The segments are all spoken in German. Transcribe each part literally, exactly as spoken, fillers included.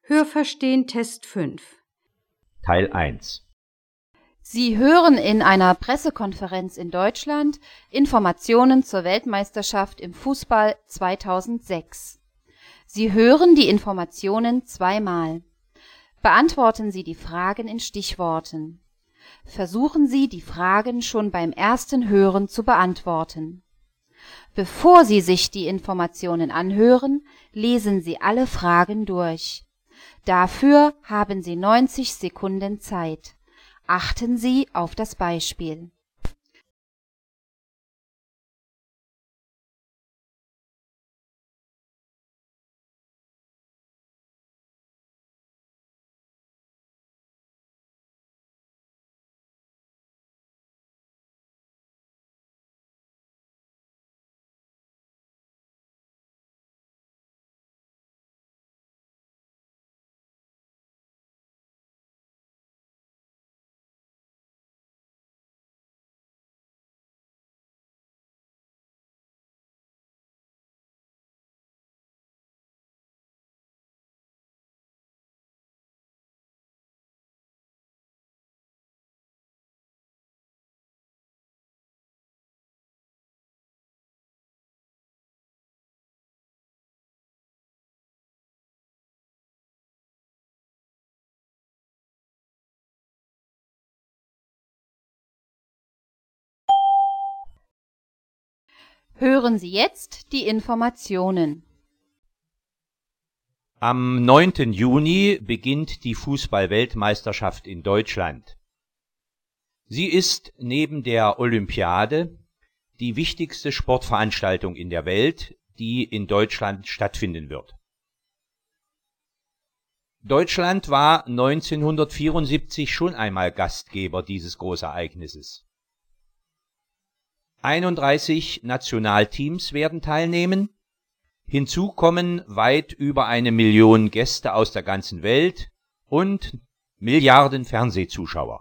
Hörverstehen Test fünf. Teil eins. Sie hören in einer Pressekonferenz in Deutschland Informationen zur Weltmeisterschaft im Fußball zweitausendsechs. Sie hören die Informationen zweimal. Beantworten Sie die Fragen in Stichworten. Versuchen Sie, die Fragen schon beim ersten Hören zu beantworten. Bevor Sie sich die Informationen anhören, lesen Sie alle Fragen durch. Dafür haben Sie neunzig Sekunden Zeit. Achten Sie auf das Beispiel. Hören Sie jetzt die Informationen. Am neunten Juni beginnt die Fußball-Weltmeisterschaft in Deutschland. Sie ist neben der Olympiade die wichtigste Sportveranstaltung in der Welt, die in Deutschland stattfinden wird. Deutschland war neunzehnhundertvierundsiebzig schon einmal Gastgeber dieses Großereignisses. einunddreißig Nationalteams werden teilnehmen. Hinzu kommen weit über eine Million Gäste aus der ganzen Welt und Milliarden Fernsehzuschauer.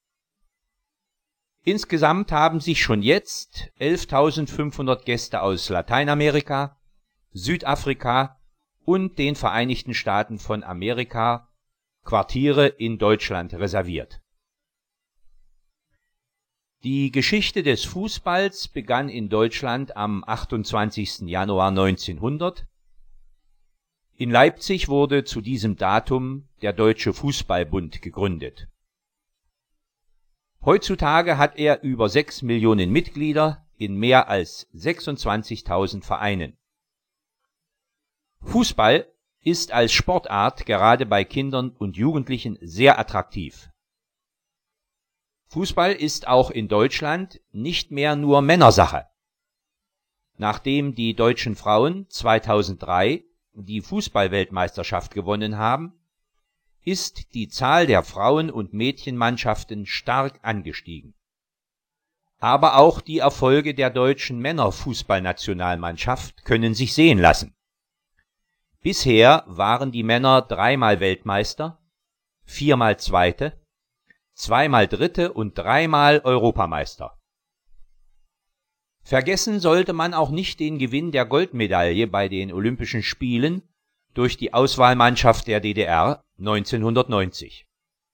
Insgesamt haben sich schon jetzt elftausendfünfhundert Gäste aus Lateinamerika, Südafrika und den Vereinigten Staaten von Amerika Quartiere in Deutschland reserviert. Die Geschichte des Fußballs begann in Deutschland am achtundzwanzigsten Januar neunzehnhundert. In Leipzig wurde zu diesem Datum der Deutsche Fußballbund gegründet. Heutzutage hat er über sechs Millionen Mitglieder in mehr als sechsundzwanzigtausend Vereinen. Fußball ist als Sportart gerade bei Kindern und Jugendlichen sehr attraktiv. Fußball ist auch in Deutschland nicht mehr nur Männersache. Nachdem die deutschen Frauen zweitausenddrei die Fußball-Weltmeisterschaft gewonnen haben, ist die Zahl der Frauen- und Mädchenmannschaften stark angestiegen. Aber auch die Erfolge der deutschen Männerfußballnationalmannschaft können sich sehen lassen. Bisher waren die Männer dreimal Weltmeister, viermal Zweite, zweimal Dritte und dreimal Europameister. Vergessen sollte man auch nicht den Gewinn der Goldmedaille bei den Olympischen Spielen durch die Auswahlmannschaft der D D R neunzehnhundertneunzig.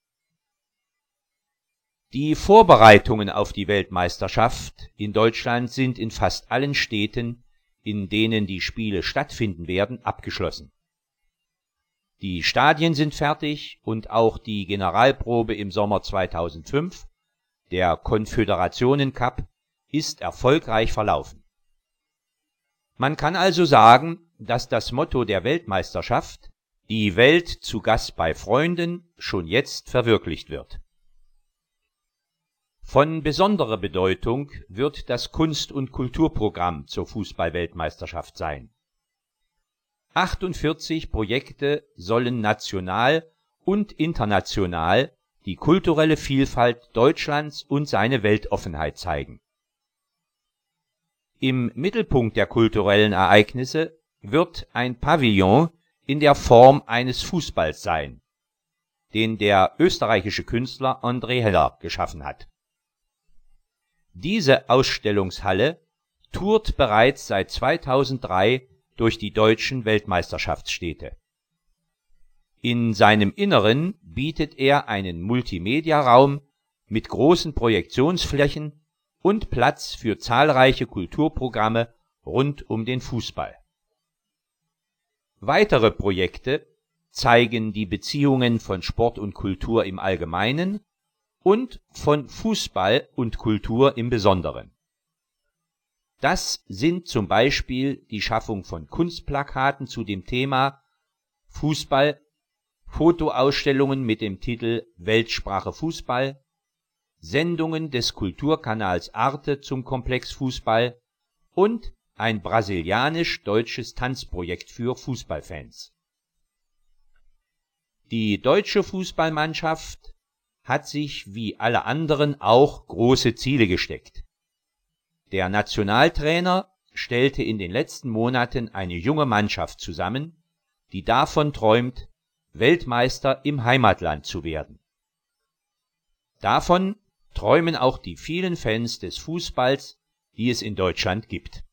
Die Vorbereitungen auf die Weltmeisterschaft in Deutschland sind in fast allen Städten, in denen die Spiele stattfinden werden, abgeschlossen. Die Stadien sind fertig und auch die Generalprobe im Sommer zweitausendfünf, der Konföderationen-Cup, ist erfolgreich verlaufen. Man kann also sagen, dass das Motto der Weltmeisterschaft, die Welt zu Gast bei Freunden, schon jetzt verwirklicht wird. Von besonderer Bedeutung wird das Kunst- und Kulturprogramm zur Fußball-Weltmeisterschaft sein. achtundvierzig Projekte sollen national und international die kulturelle Vielfalt Deutschlands und seine Weltoffenheit zeigen. Im Mittelpunkt der kulturellen Ereignisse wird ein Pavillon in der Form eines Fußballs sein, den der österreichische Künstler André Heller geschaffen hat. Diese Ausstellungshalle tourt bereits seit zweitausenddrei durch die deutschen Weltmeisterschaftsstädte. In seinem Inneren bietet er einen Multimedia-Raum mit großen Projektionsflächen und Platz für zahlreiche Kulturprogramme rund um den Fußball. Weitere Projekte zeigen die Beziehungen von Sport und Kultur im Allgemeinen und von Fußball und Kultur im Besonderen. Das sind zum Beispiel die Schaffung von Kunstplakaten zu dem Thema Fußball, Fotoausstellungen mit dem Titel Weltsprache Fußball, Sendungen des Kulturkanals Arte zum Komplex Fußball und ein brasilianisch-deutsches Tanzprojekt für Fußballfans. Die deutsche Fußballmannschaft hat sich wie alle anderen auch große Ziele gesteckt. Der Nationaltrainer stellte in den letzten Monaten eine junge Mannschaft zusammen, die davon träumt, Weltmeister im Heimatland zu werden. Davon träumen auch die vielen Fans des Fußballs, die es in Deutschland gibt.